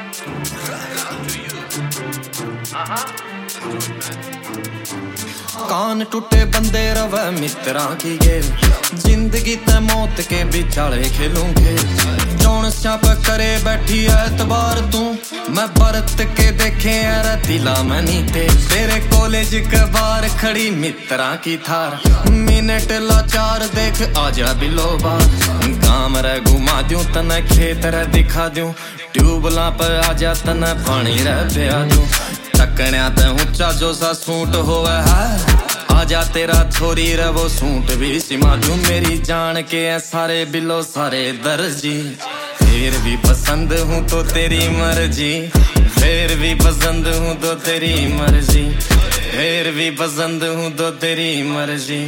कान टूटे बंदे रवे मित्रा की गेल, जिंदगी ते मौत के बिचाले खेलूंगे। जौन स्याप करे बैठी एतबार तू, मैं बरत के देखे यार दिला मनी तेरे कॉलेज के बार खड़ी मित्रा की थार। मिनट लाचार देख आजा बिलो बार, गाम रे घुमा दूं तने खेत रे दिखा दूं, ट्यूबला पर आजा तने पानी रे पिया दूं। टकण्या ते ऊंचा जो सा सूट होवे है, आजा तेरा छोरी रे वो सूट भी सिमा दूं। मेरी जान के है सारे बिलो सारे दर्जी, फिर भी पसंद हूँ तो तेरी मर्जी, फिर भी पसंद हूँ तो तेरी मर्जी, फिर भी पसंद हूँ तो तेरी मर्जी।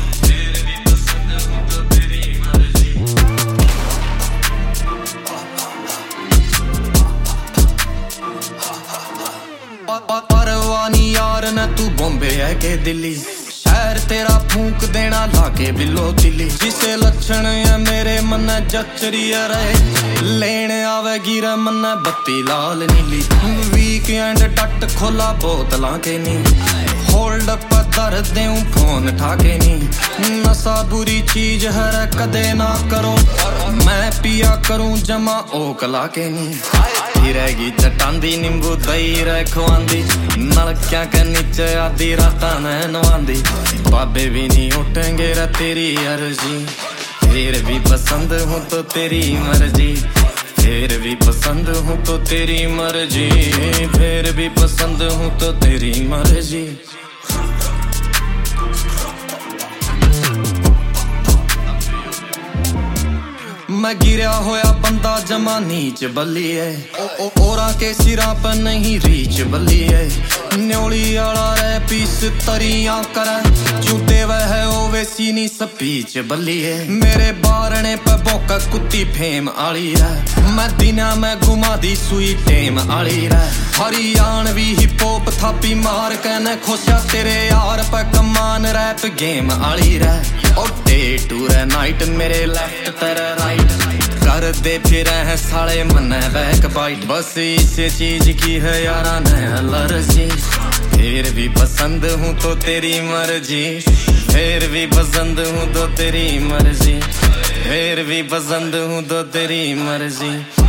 परवानी यार न तू बॉम्बे है के दिल्ली, शहर तेरा फूंक देना लाके बिलो दिल्ली। जिसे लक्षण है मेरे मन जचरी रहे, लेने आवेगी रे मन बत्ती लाल नीली। वीकेंड डट खोला बोतला के नी, होल्ड अप कर देऊं फोन ठाके नी। नशा बुरी चीज है कदे ना करो, मैं पिया करूं जमा ओकला के नी। रहेगी चटांदी नींबू दही रे खुआंदी, नलकियां के नीचे आधी रात नहनवांदी। बाबे भी नहीं उठेंगे रे तेरी अर्जी, फिर भी पसंद हूँ तो तेरी मर्जी, फिर भी पसंद हूँ तो तेरी मर्जी, फिर भी पसंद हूँ तो तेरी मर्जी। मैं गिरा होया बंदा जमा नीच बल्ली है, ओरा के सिरा पर नहीं रीच बल्ली है। न्योली आला रे पीस तरियां करे, चूते वह है ओवे सीनी स्पीच बल्ली है। मेरे बारने पे बोका कुत्ती फेम आली है, मैं दिना में घुमा दी सुई टेम आली रे। हरियाणवी हिप हॉप थापी मार के न खोसा तेरे यार पे कमान रैप गेम आली रे। और डे टू रे नाइट मेरे लेफ्ट तेरे राइट, कर दे फिर है साले मन बैक बाइट। बस इस चीज की है यारा ने एलर्जी, फिर भी पसंद हूँ तो तेरी मर्जी, फिर भी पसंद हूँ तो तेरी मर्जी, फिर भी पसंद हूँ तो तेरी मर्जी।